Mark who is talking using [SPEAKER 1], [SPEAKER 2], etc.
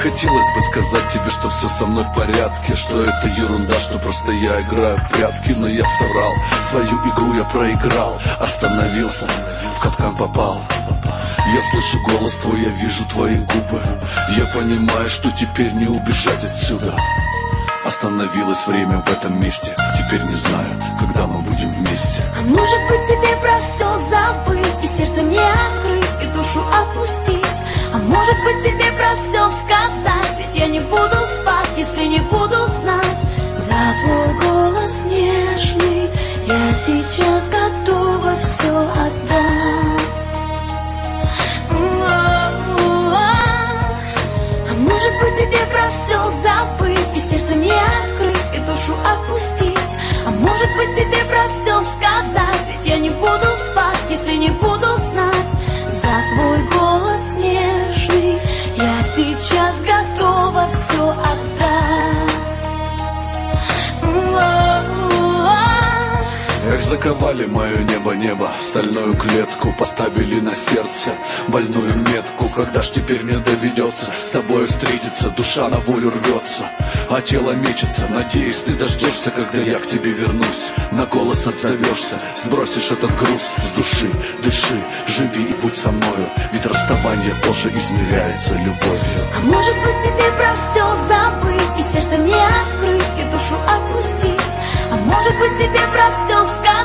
[SPEAKER 1] хотелось бы сказать тебе, что все со мной в порядке, что это ерунда, что просто я играю в прятки. Но я соврал, свою игру я проиграл. Остановился, в капкан попал. Я слышу голос твой, я вижу твои губы. Я понимаю, что теперь не убежать отсюда. Остановилось время в этом месте. Теперь не знаю, когда мы будем вместе.
[SPEAKER 2] А может быть тебе про все забыть, и сердце мне открыть, и душу отпустить. А может быть тебе про все сказать, ведь я не буду спать, если не буду знать. За твой голос нежный я сейчас готова все отдать. А может быть тебе про все забыть, и сердце мне открыть, и душу отпустить. А может быть тебе про все сказать, ведь я не буду спать, если не буду знать. За твой голос нежный я сейчас готова все отдать.
[SPEAKER 1] Как заковали мое небо, стальную клетку поставили на сердце, больную метку. Когда ж теперь мне доведется с тобой встретиться? Душа на волю рвется, а тело мечется. Надеюсь, ты дождешься, когда я к тебе вернусь. На голос отзовешься, сбросишь этот груз с души. Дыши, живи и будь со мною, ведь расставание тоже измеряется любовью.
[SPEAKER 2] А может быть тебе про все забыть, и сердце мне открыть, и душу отпустить. А может быть тебе про все сказать,